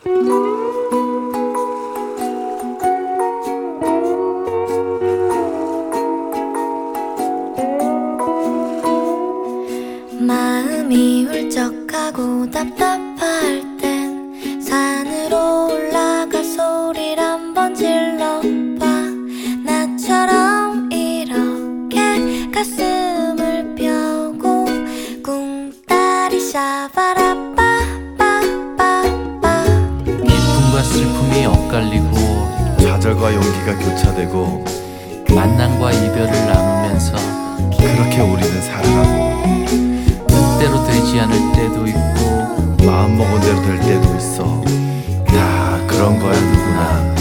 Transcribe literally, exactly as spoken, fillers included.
마음이 울적하고 답답할 땐 산으로 올라가 소리를 한번 질러봐. 나처럼 이렇게 가슴을 펴고 꿍따리 샤바라빠빠빠빠. 기쁨과 슬픔이 엇갈리고 좌절과 용기가 교차되고 만남과 이별을 나누면서 그렇게 우리는 살아가고 뜻대로 되지 않을 때도 있고 마음먹은 대로 될 때도 있어. 다 그런 거야 누구나.